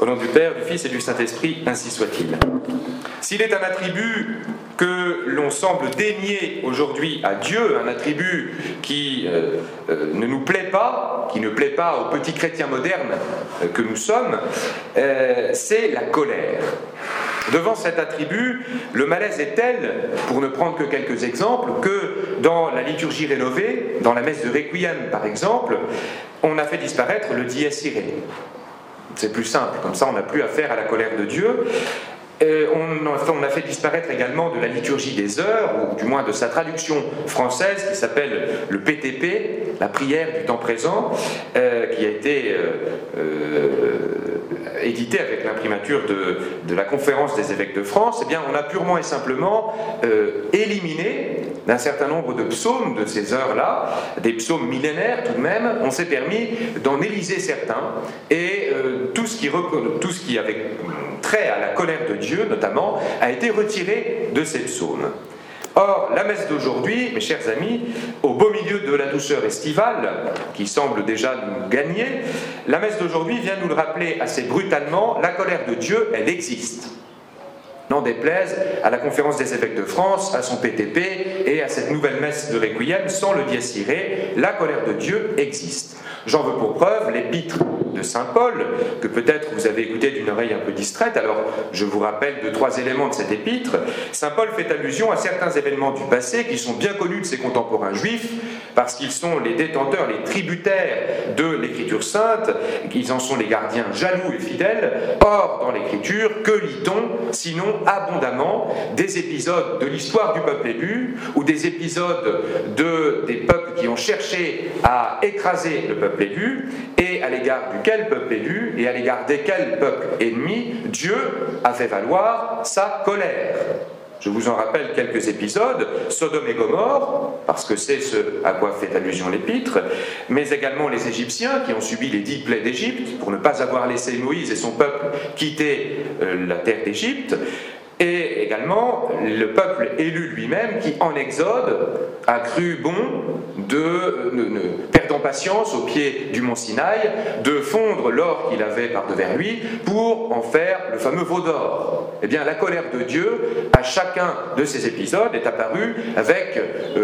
Au nom du Père, du Fils et du Saint-Esprit, ainsi soit-il. S'il est un attribut que l'on semble dénier aujourd'hui à Dieu, un attribut qui ne nous plaît pas, qui ne plaît pas aux petits chrétiens modernes que nous sommes, c'est la colère. Devant cet attribut, le malaise est tel, pour ne prendre que quelques exemples, que dans la liturgie rénovée, dans la messe de Requiem par exemple, on a fait disparaître le dies irae. C'est plus simple, comme ça on n'a plus affaire à la colère de Dieu. On a fait disparaître également de la liturgie des heures, ou du moins de sa traduction française qui s'appelle le PTP, la prière du temps présent, qui a été édité avec l'imprimature de la Conférence des évêques de France. Eh bien, on a purement et simplement éliminé d'un certain nombre de psaumes de ces heures-là, des psaumes millénaires tout de même. On s'est permis d'en éliser certains, et tout ce qui avait trait à la colère de Dieu, notamment, a été retiré de ces psaumes. Or, la messe d'aujourd'hui, mes chers amis, au beau milieu de la douceur estivale, qui semble déjà nous gagner, la messe d'aujourd'hui vient nous le rappeler assez brutalement, la colère de Dieu, elle existe. N'en déplaise à la Conférence des évêques de France, à son PTP et à cette nouvelle messe de Requiem, sans le dies irae, la colère de Dieu existe. J'en veux pour preuve l'épître de saint Paul, que peut-être vous avez écouté d'une oreille un peu distraite. Alors je vous rappelle 2-3 éléments de cette épître. Saint Paul fait allusion à certains événements du passé qui sont bien connus de ses contemporains juifs, parce qu'ils sont les détenteurs, les tributaires de l'Écriture sainte, qu'ils en sont les gardiens jaloux et fidèles. Or, dans l'Écriture, que lit-on, sinon abondamment des épisodes de l'histoire du peuple élu, ou des épisodes des peuples qui ont cherché à écraser le peuple élu, et à l'égard duquel peuple élu, et à l'égard desquels peuple ennemi, Dieu a fait valoir sa colère. Je vous en rappelle quelques épisodes, Sodome et Gomorrhe, parce que c'est ce à quoi fait allusion l'épître, mais également les Égyptiens qui ont subi les 10 plaies d'Égypte pour ne pas avoir laissé Moïse et son peuple quitter la terre d'Égypte, et également le peuple élu lui-même qui, en Exode, a cru bon perdant patience au pied du mont Sinaï, de fondre l'or qu'il avait par-devers lui pour en faire le fameux veau d'or. Eh bien, la colère de Dieu, à chacun de ces épisodes, est apparue avec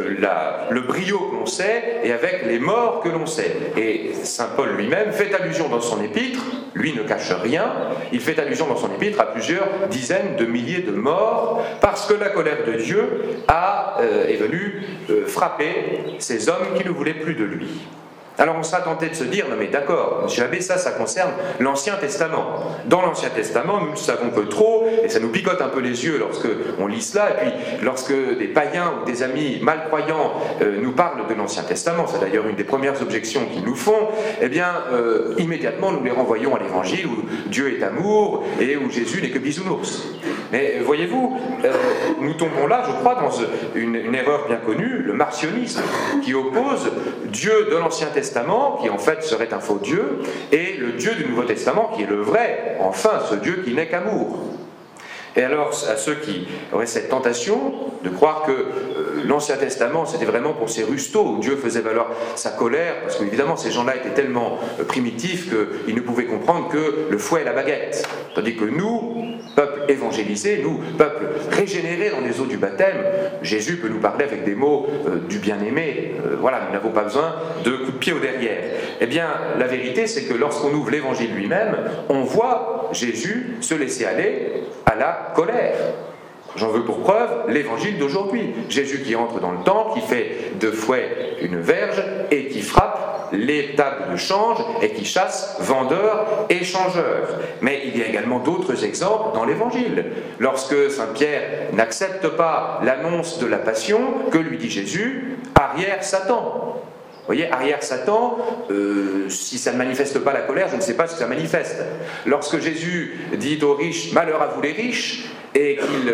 le brio que l'on sait et avec les morts que l'on sait. Et saint Paul lui-même fait allusion dans son épître, lui ne cache rien, il fait allusion dans son épître à plusieurs dizaines de milliers de morts, parce que la colère de Dieu est venue frapper ces hommes qui ne voulaient plus de lui. Alors on sera tenté de se dire, non mais d'accord, monsieur Abbé, ça concerne l'Ancien Testament. Dans l'Ancien Testament, nous ne savons que trop, et ça nous picote un peu les yeux lorsque on lit cela, et puis lorsque des païens ou des amis malcroyants nous parlent de l'Ancien Testament, c'est d'ailleurs une des premières objections qu'ils nous font, eh bien, immédiatement nous les renvoyons à l'Évangile, où Dieu est amour, et où Jésus n'est que bisounours. Mais voyez-vous, nous tombons là, je crois, dans une erreur bien connue, le marcionisme, qui oppose Dieu de l'Ancien Testament, qui en fait serait un faux Dieu, et le Dieu du Nouveau Testament, qui est le vrai, enfin, ce Dieu qui n'est qu'amour. Et alors, à ceux qui auraient cette tentation de croire que l'Ancien Testament, c'était vraiment pour ces rustos où Dieu faisait valoir sa colère, parce qu'évidemment, ces gens-là étaient tellement primitifs qu'ils ne pouvaient comprendre que le fouet et la baguette. Tandis que nous, peuple évangélisé, nous, peuple régénéré dans les eaux du baptême, Jésus peut nous parler avec des mots du bien-aimé. Voilà, nous n'avons pas besoin de coups de pied au derrière. Eh bien, la vérité, c'est que lorsqu'on ouvre l'Évangile lui-même, on voit Jésus se laisser aller à la colère. J'en veux pour preuve l'Évangile d'aujourd'hui. Jésus qui entre dans le temple, qui fait de fouet une verge et qui frappe les tables de change et qui chasse vendeurs et changeurs. Mais il y a également d'autres exemples dans l'Évangile. Lorsque saint Pierre n'accepte pas l'annonce de la passion, que lui dit Jésus? Arrière Satan. Vous voyez, arrière Satan, si ça ne manifeste pas la colère, je ne sais pas ce que ça manifeste. Lorsque Jésus dit aux riches, malheur à vous les riches, et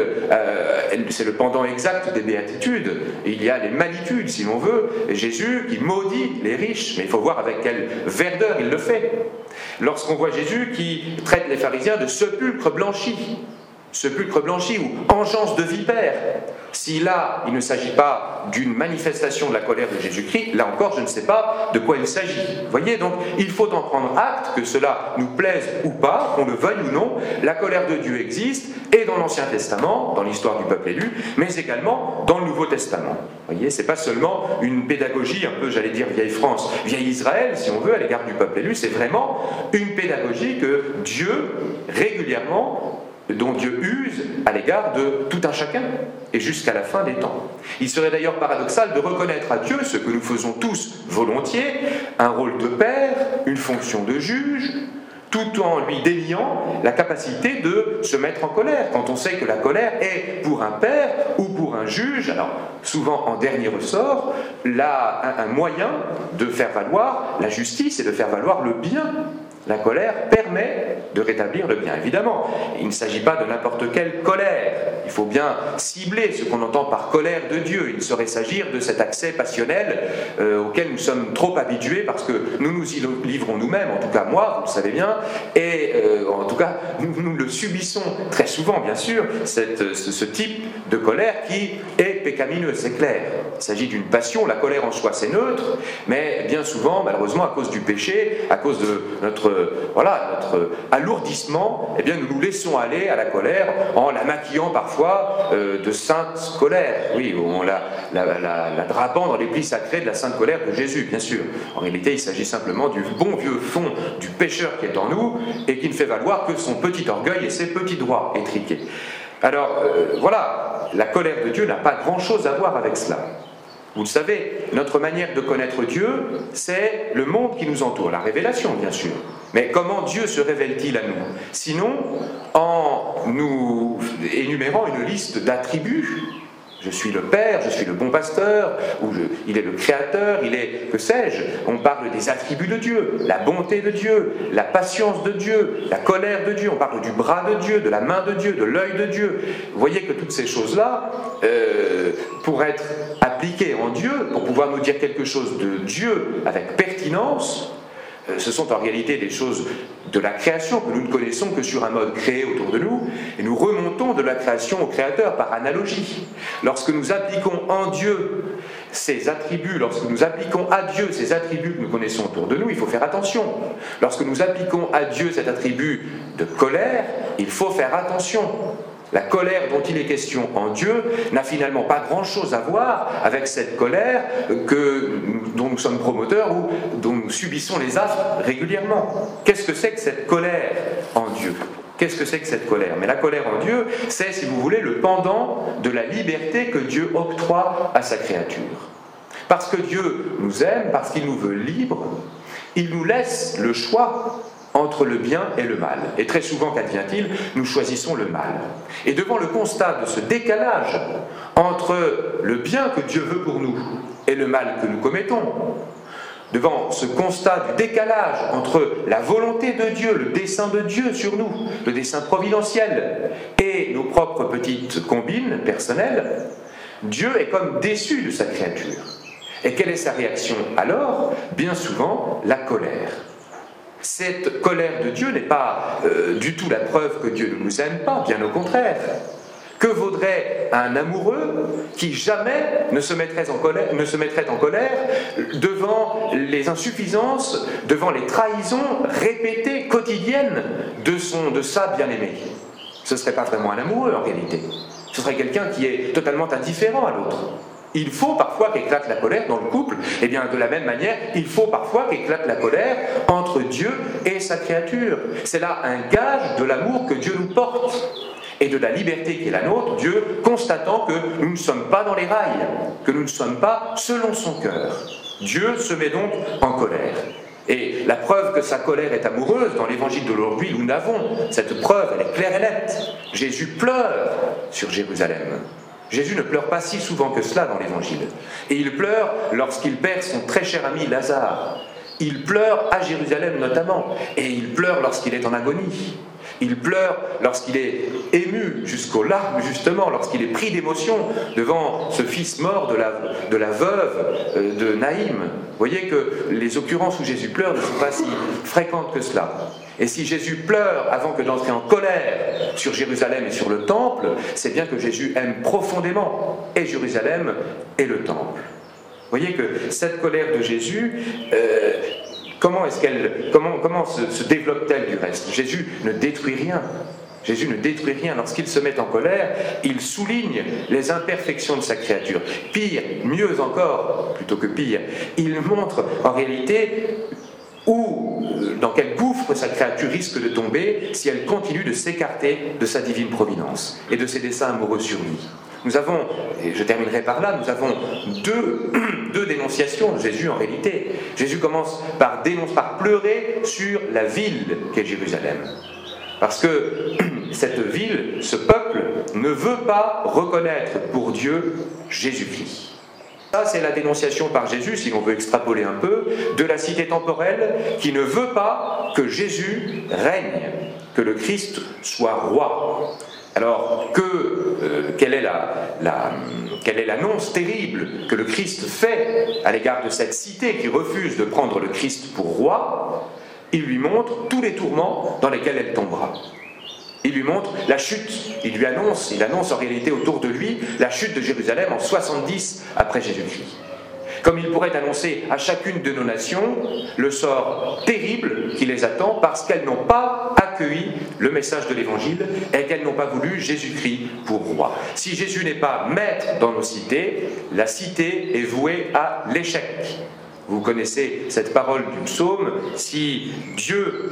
c'est le pendant exact des béatitudes, il y a les malitudes si l'on veut, et Jésus qui maudit les riches, mais il faut voir avec quelle verdeur il le fait. Lorsqu'on voit Jésus qui traite les pharisiens de sépulcres blanchis, sépulcre blanchi ou engeance de vipère. Si là, il ne s'agit pas d'une manifestation de la colère de Jésus-Christ, là encore, je ne sais pas de quoi il s'agit. Vous voyez, donc, il faut en prendre acte, que cela nous plaise ou pas, qu'on le veuille ou non, la colère de Dieu existe, et dans l'Ancien Testament, dans l'histoire du peuple élu, mais également dans le Nouveau Testament. Vous voyez, c'est pas seulement une pédagogie un peu, j'allais dire, vieille France, vieille Israël, si on veut, à l'égard du peuple élu, c'est vraiment une pédagogie que Dieu, régulièrement, dont Dieu use à l'égard de tout un chacun, et jusqu'à la fin des temps. Il serait d'ailleurs paradoxal de reconnaître à Dieu, ce que nous faisons tous volontiers, un rôle de père, une fonction de juge, tout en lui déniant la capacité de se mettre en colère, quand on sait que la colère est, pour un père ou pour un juge, alors souvent en dernier ressort, un moyen de faire valoir la justice et de faire valoir le bien. La colère permet de rétablir le bien. Évidemment, il ne s'agit pas de n'importe quelle colère. Il faut bien cibler ce qu'on entend par colère de Dieu. Il saurait s'agir de cet accès passionnel auquel nous sommes trop habitués parce que nous nous y livrons nous-mêmes, en tout cas moi, vous le savez bien, et en tout cas nous le subissons très souvent, bien sûr, ce type de colère qui est pécamineux, c'est clair. Il s'agit d'une passion, la colère en soi c'est neutre, mais bien souvent, malheureusement, à cause du péché, à cause de notre alourdissement, eh bien nous nous laissons aller à la colère en la maquillant parfois de sainte colère. Oui, on la drapant dans les plis sacrés de la sainte colère de Jésus, bien sûr. En réalité, il s'agit simplement du bon vieux fond du pécheur qui est en nous et qui ne fait valoir que son petit orgueil et ses petits droits étriqués. Alors, voilà, la colère de Dieu n'a pas grand-chose à voir avec cela. Vous le savez, notre manière de connaître Dieu, c'est le monde qui nous entoure, la révélation, bien sûr. Mais comment Dieu se révèle-t-il à nous? Sinon, en nous énumérant une liste d'attributs. Je suis le Père, je suis le bon pasteur, il est le Créateur, il est, que sais-je, on parle des attributs de Dieu, la bonté de Dieu, la patience de Dieu, la colère de Dieu, on parle du bras de Dieu, de la main de Dieu, de l'œil de Dieu. Vous voyez que toutes ces choses-là, pour être appliquées en Dieu, pour pouvoir nous dire quelque chose de Dieu avec pertinence, ce sont en réalité des choses de la création que nous ne connaissons que sur un mode créé autour de nous, et nous remontons de la création au Créateur par analogie. Lorsque nous appliquons en Dieu ces attributs, lorsque nous appliquons à Dieu ces attributs que nous connaissons autour de nous, il faut faire attention. Lorsque nous appliquons à Dieu cet attribut de colère, il faut faire attention. La colère dont il est question en Dieu n'a finalement pas grand-chose à voir avec cette colère dont nous sommes promoteurs ou dont nous subissons les affres régulièrement. Qu'est-ce que c'est que cette colère en Dieu ? Qu'est-ce que c'est que cette colère? Mais la colère en Dieu, c'est, si vous voulez, le pendant de la liberté que Dieu octroie à sa créature. Parce que Dieu nous aime, parce qu'il nous veut libres, il nous laisse le choix entre le bien et le mal. Et très souvent, qu'advient-il? Nous choisissons le mal. Et devant le constat de ce décalage entre le bien que Dieu veut pour nous et le mal que nous commettons, devant ce constat du décalage entre la volonté de Dieu, le dessein de Dieu sur nous, le dessein providentiel, et nos propres petites combines personnelles, Dieu est comme déçu de sa créature. Et quelle est sa réaction alors? Bien souvent, la colère. Cette colère de Dieu n'est pas du tout la preuve que Dieu ne nous aime pas, bien au contraire. Que vaudrait un amoureux qui jamais ne se mettrait en colère devant les insuffisances, devant les trahisons répétées, quotidiennes de sa bien-aimée? Ce ne serait pas vraiment un amoureux en réalité. Ce serait quelqu'un qui est totalement indifférent à l'autre. Il faut parfois qu'éclate la colère dans le couple, et bien de la même manière, il faut parfois qu'éclate la colère entre Dieu et sa créature. C'est là un gage de l'amour que Dieu nous porte et de la liberté qui est la nôtre, Dieu constatant que nous ne sommes pas dans les rails, que nous ne sommes pas selon son cœur. Dieu se met donc en colère. Et la preuve que sa colère est amoureuse, dans l'évangile d'aujourd'hui, nous l'avons. Cette preuve, elle est claire et nette. Jésus pleure sur Jérusalem. Jésus ne pleure pas si souvent que cela dans l'évangile. Et il pleure lorsqu'il perd son très cher ami Lazare. Il pleure à Jérusalem notamment. Et il pleure lorsqu'il est en agonie. Il pleure lorsqu'il est ému jusqu'aux larmes, justement, lorsqu'il est pris d'émotion devant ce fils mort de la veuve de Naïm. Vous voyez que les occurrences où Jésus pleure ne sont pas si fréquentes que cela. Et si Jésus pleure avant que d'entrer en colère sur Jérusalem et sur le temple, c'est bien que Jésus aime profondément et Jérusalem et le temple. Vous voyez que cette colère de Jésus, comment se développe-t-elle du reste? Jésus ne détruit rien. Jésus ne détruit rien. Lorsqu'il se met en colère, il souligne les imperfections de sa créature. Pire, mieux encore, plutôt que pire, il montre en réalité dans quel gouffre sa créature risque de tomber si elle continue de s'écarter de sa divine providence et de ses desseins amoureux sur lui. Nous avons, et je terminerai par là, nous avons deux dénonciations de Jésus en réalité. Jésus commence par pleurer sur la ville qu'est Jérusalem. Parce que cette ville, ce peuple, ne veut pas reconnaître pour Dieu Jésus-Christ. Ça, c'est la dénonciation par Jésus, si l'on veut extrapoler un peu, de la cité temporelle qui ne veut pas que Jésus règne, que le Christ soit roi. Alors, quelle est l'annonce terrible que le Christ fait à l'égard de cette cité qui refuse de prendre le Christ pour roi? Il lui montre tous les tourments dans lesquels elle tombera. Il lui montre la chute, il annonce en réalité autour de lui la chute de Jérusalem en 70 après Jésus-Christ. Comme il pourrait annoncer à chacune de nos nations le sort terrible qui les attend parce qu'elles n'ont pas accueilli le message de l'Évangile et qu'elles n'ont pas voulu Jésus-Christ pour roi. Si Jésus n'est pas maître dans nos cités, la cité est vouée à l'échec. Vous connaissez cette parole du psaume, si Dieu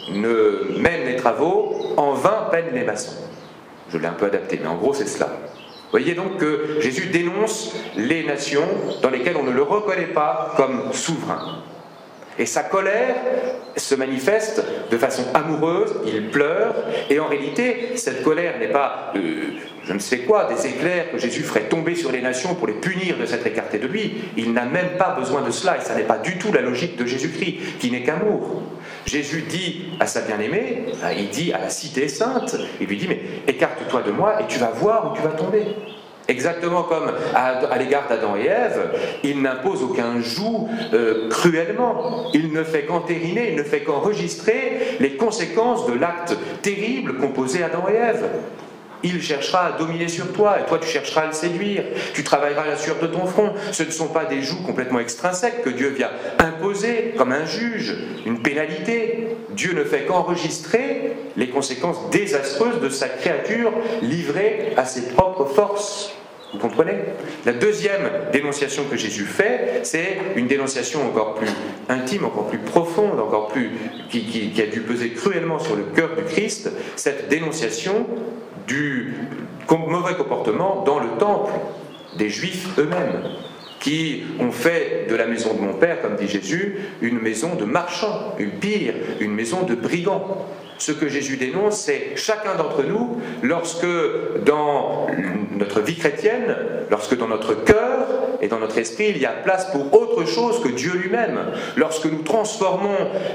ne mène les travaux, en vain peinent les maçons. Je l'ai un peu adapté, mais en gros c'est cela. Vous voyez donc que Jésus dénonce les nations dans lesquelles on ne le reconnaît pas comme souverain. Et sa colère se manifeste de façon amoureuse, il pleure, et en réalité, cette colère n'est pas, je ne sais quoi, des éclairs que Jésus ferait tomber sur les nations pour les punir de s'être écartés de lui. Il n'a même pas besoin de cela, et ça n'est pas du tout la logique de Jésus-Christ, qui n'est qu'amour. Jésus dit à sa bien-aimée, il dit à la cité sainte, il lui dit, mais écarte-toi de moi et tu vas voir où tu vas tomber. Exactement comme à l'égard d'Adam et Ève, il n'impose aucun joug cruellement. Il ne fait qu'entériner, il ne fait qu'enregistrer les conséquences de l'acte terrible qu'ont posé Adam et Ève. Il cherchera à dominer sur toi, et toi tu chercheras à le séduire. Tu travailleras la sueur de ton front. Ce ne sont pas des jougs complètement extrinsèques que Dieu vient imposer comme un juge, une pénalité. Dieu ne fait qu'enregistrer les conséquences désastreuses de sa créature livrée à ses propres forces. Vous comprenez? La deuxième dénonciation que Jésus fait, c'est une dénonciation encore plus intime, encore plus profonde, encore plus qui a dû peser cruellement sur le cœur du Christ, cette dénonciation du mauvais comportement dans le temple des Juifs eux-mêmes, qui ont fait de la maison de mon Père, comme dit Jésus, une maison de marchands, une maison de brigands. Ce que Jésus dénonce, c'est chacun d'entre nous, lorsque dans notre vie chrétienne, lorsque dans notre cœur et dans notre esprit, il y a place pour autre chose que Dieu lui-même, lorsque nous transformons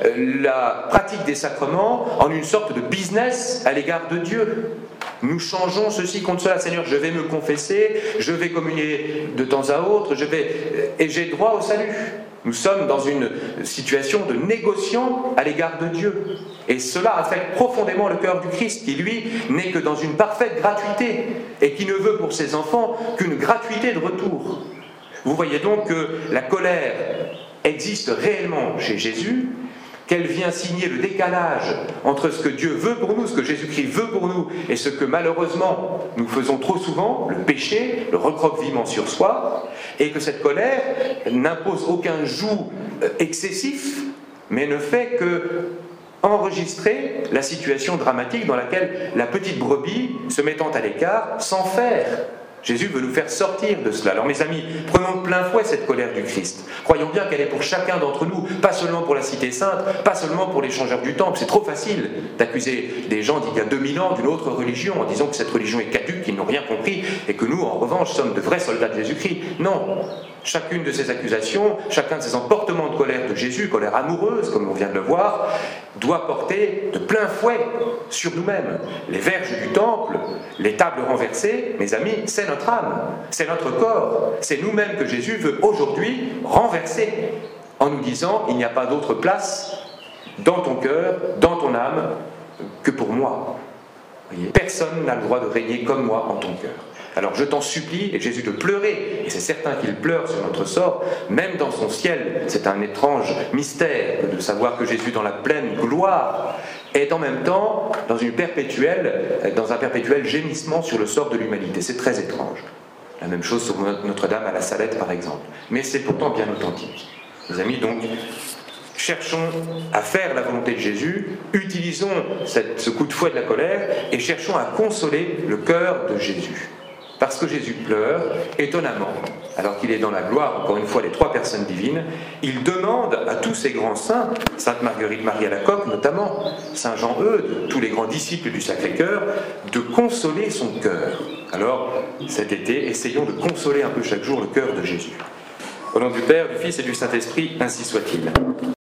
la pratique des sacrements en une sorte de business à l'égard de Dieu. Nous changeons ceci contre cela. Seigneur, je vais me confesser, je vais communier de temps à autre, et j'ai droit au salut. Nous sommes dans une situation de négociant à l'égard de Dieu. Et cela affecte profondément le cœur du Christ, qui lui n'est que dans une parfaite gratuité, et qui ne veut pour ses enfants qu'une gratuité de retour. Vous voyez donc que la colère existe réellement chez Jésus, qu'elle vient signer le décalage entre ce que Dieu veut pour nous, ce que Jésus-Christ veut pour nous, et ce que malheureusement nous faisons trop souvent, le péché, le recroquevillement sur soi, et que cette colère n'impose aucun joug excessif, mais ne fait que enregistrer la situation dramatique dans laquelle la petite brebis, se mettant à l'écart, s'enferre. Jésus veut nous faire sortir de cela. Alors mes amis, prenons de plein fouet cette colère du Christ. Croyons bien qu'elle est pour chacun d'entre nous, pas seulement pour la cité sainte, pas seulement pour les changeurs du temple. C'est trop facile d'accuser des gens d'il y a 2000 ans d'une autre religion en disant que cette religion est caduque, qu'ils n'ont rien compris, et que nous, en revanche, sommes de vrais soldats de Jésus-Christ. Non. Chacune de ces accusations, chacun de ces emportements de colère de Jésus, colère amoureuse, comme on vient de le voir, doit porter de plein fouet sur nous-mêmes. Les verges du temple, les tables renversées, mes amis, c'est notre âme, c'est notre corps, c'est nous-mêmes que Jésus veut aujourd'hui renverser, en nous disant il n'y a pas d'autre place dans ton cœur, dans ton âme, que pour moi. Voyez, personne n'a le droit de régner comme moi en ton cœur. Alors je t'en supplie, et Jésus de pleurer, et c'est certain qu'il pleure sur notre sort, même dans son ciel, c'est un étrange mystère de savoir que Jésus, dans la pleine gloire, est en même temps dans un perpétuel gémissement sur le sort de l'humanité. C'est très étrange. La même chose sur Notre-Dame à la Salette, par exemple. Mais c'est pourtant bien authentique. Mes amis, donc, cherchons à faire la volonté de Jésus, utilisons ce coup de fouet de la colère, et cherchons à consoler le cœur de Jésus. Parce que Jésus pleure, étonnamment, alors qu'il est dans la gloire, encore une fois, des trois personnes divines, il demande à tous ces grands saints, Sainte Marguerite Marie Alacoque notamment, Saint Jean-Eudes, tous les grands disciples du Sacré-Cœur, de consoler son cœur. Alors, cet été, essayons de consoler un peu chaque jour le cœur de Jésus. Au nom du Père, du Fils et du Saint-Esprit, ainsi soit-il.